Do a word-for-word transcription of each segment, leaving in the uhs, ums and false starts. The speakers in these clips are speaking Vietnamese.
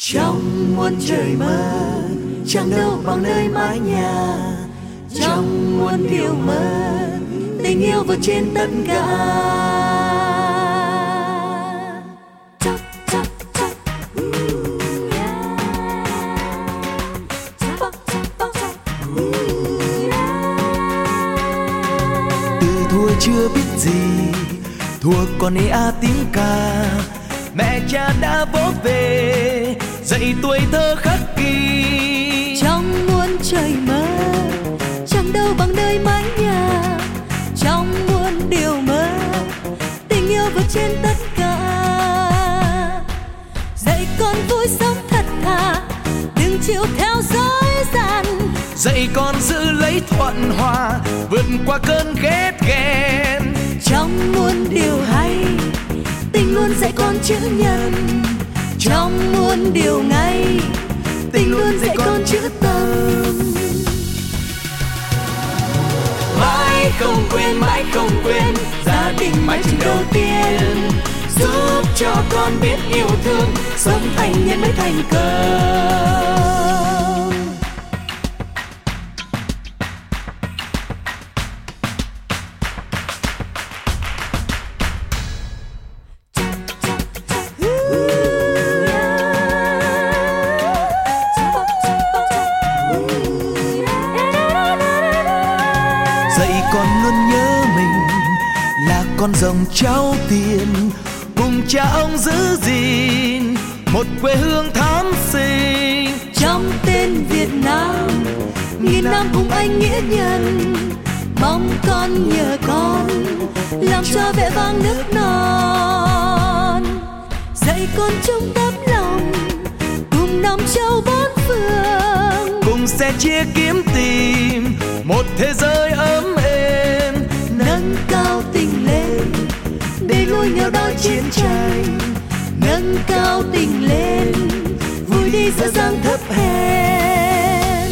Trong muôn trời mơ chẳng đâu bằng nơi mái nhà, trong muôn điều mơ tình yêu vượt trên tất cả. Từ thua chưa biết gì, thua còn ê a tiếng ca, mẹ cha đã vỗ về dạy tuổi thơ khắc ghi. Trong muôn trời mơ chẳng đâu bằng nơi mái nhà, trong muôn điều mơ tình yêu vượt trên tất cả. Dạy con vui sống thật thà, đừng chịu theo dõi gian, dạy con giữ lấy thuận hòa, vượt qua cơn ghét ghen. Trong muôn điều hay tình luôn dạy con chữ nhân, trong muôn điều ngay tình luôn dạy con chữ tâm. Mãi không quên, mãi không quên gia đình mái trường đầu tiên, giúp cho con biết yêu thương, sống thành nhân mới thành công. Dạy con luôn nhớ mình là con rồng cháu tiền, cùng cha ông giữ gìn một quê hương thắm xinh. Trong tên Việt Nam nghìn năm hùng anh nghĩa nhân, mong con nhờ con làm cho vẻ vang nước non. Dạy con chung tấm lòng cùng năm châu bốn phương, cùng sẽ chia kiếm tìm một thế giới ấm êm. Nâng cao tình lên để lui nghèo đói chiến tranh, nâng cao tình lên vui đi giữa gian thấp hèn.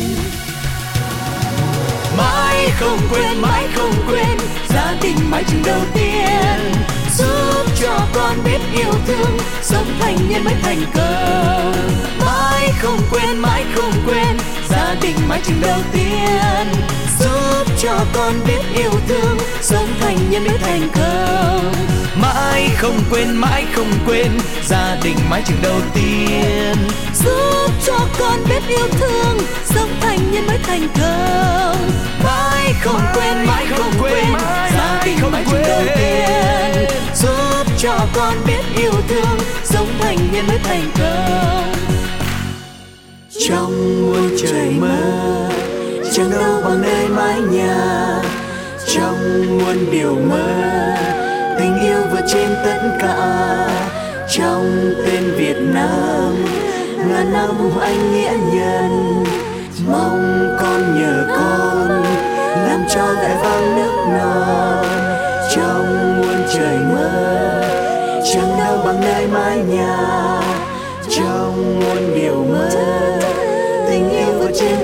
Mãi không quên, mãi không quên gia đình mái trường đầu tiên, giúp cho con biết yêu thương, sống thành nhân mới thành công. Mãi không quên, mãi không quên gia đình mái trường đầu tiên, giúp cho con biết yêu thương, sống thành nhân mới thành công. Mãi không quên, mãi không quên gia đình mái trường đầu tiên, giúp cho con biết yêu thương, sống thành nhân mới thành công. Mãi không quên, mãi không quên gia đình mái trường đầu tiên, giúp cho con biết yêu thương, sống thành nhân mới thành công. Trong muôn trời mơ chẳng đâu bằng nơi mái nhà, trong muôn điều mơ tình yêu vượt trên tất cả. Trong tên Việt Nam ngàn năm hùng anh nghĩa nhân, mong con nhờ con làm cho vẻ vang nước non. Trong muôn trời mơ chẳng đâu bằng nơi mái nhà, trong muôn điều mơ tình yêu vượt trên